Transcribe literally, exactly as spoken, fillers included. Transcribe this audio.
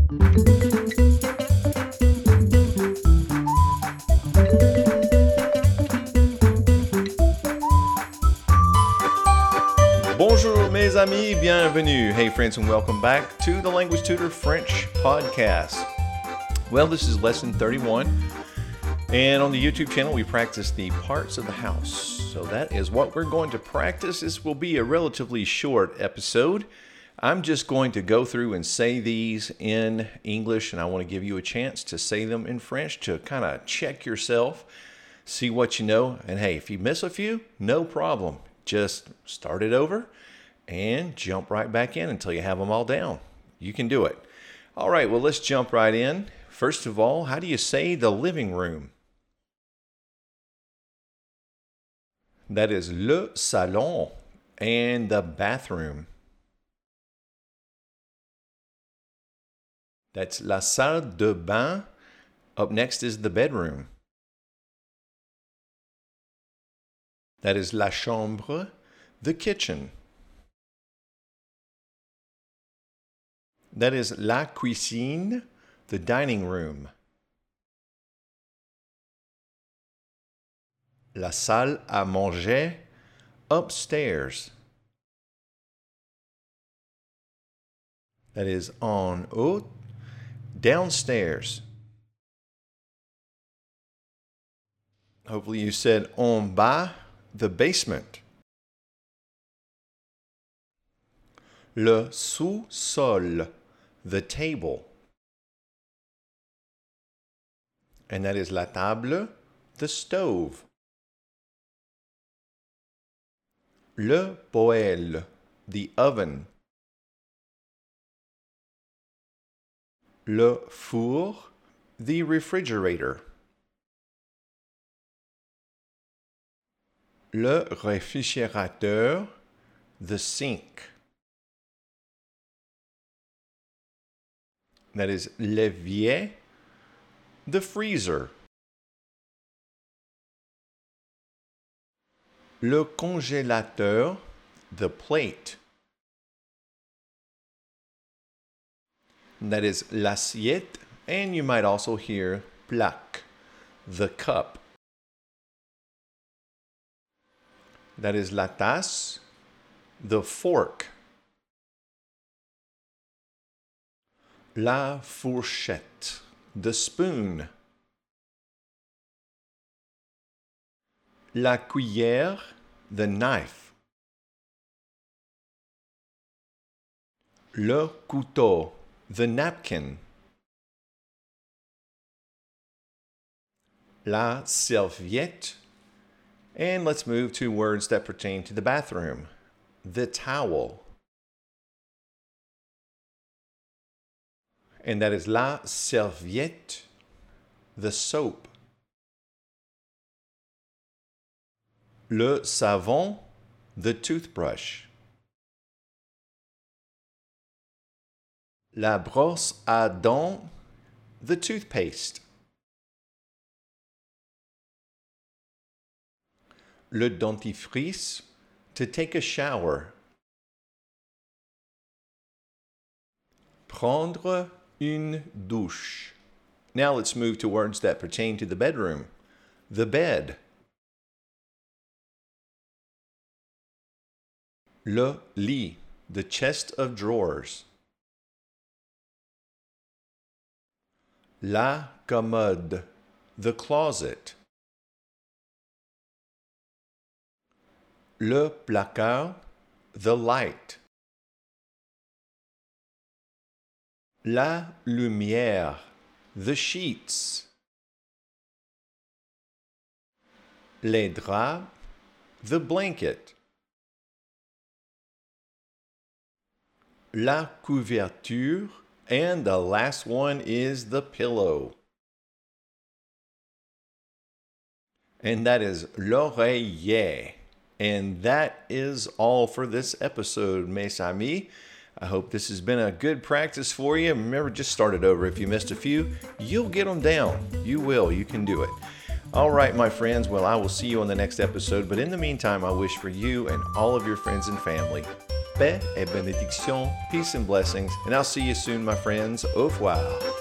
Bonjour mes amis, bienvenue. Hey friends, and welcome back to the Language Tutor French podcast. Well, this is lesson thirty-one, and on the YouTube channel we practice the parts of the house. So that is what we're going to practice. This will be a relatively short episode. I'm just going to go through and say these in English, and I want to give you a chance to say them in French to kind of check yourself, see what you know, and hey, if you miss a few, no problem. Just start it over and jump right back in until you have them all down. You can do it. All right, well, let's jump right in. First of all, how do you say the living room? That is le salon. And the bathroom. That's la salle de bain. Up next is the bedroom. That is la chambre, the kitchen. That is la cuisine, the dining room. La salle à manger, upstairs. That is en haut, downstairs. Hopefully you said en bas, the basement. Le sous-sol, the table. And that is la table, the stove. Le poêle, the oven. Le four, the refrigerator. Le réfrigérateur, the sink. That is l'évier, the freezer. Le congélateur, the plate. That is l'assiette, and you might also hear plaque, the cup. That is la tasse, the fork. La fourchette, the spoon. La cuillère, the knife. Le couteau, the napkin. La serviette. And let's move to words that pertain to the bathroom. The towel. And that is la serviette, the soap. Le savon, the toothbrush. La brosse à dents, the toothpaste. Le dentifrice, to take a shower. Prendre une douche. Now let's move to words that pertain to the bedroom. The bed. Le lit, the chest of drawers. La commode, the closet. Le placard, the light. La lumière, the sheets. Les draps, the blanket. La couverture, and the last one is the pillow. And that is l'oreiller. And that is all for this episode, mes amis. I hope this has been a good practice for you. Remember, just start it over. If you missed a few, you'll get them down. You will. You can do it. All right, my friends. Well, I will see you on the next episode. But in the meantime, I wish for you and all of your friends and family paix et bénédiction, peace and blessings, and I'll see you soon, my friends. Au revoir.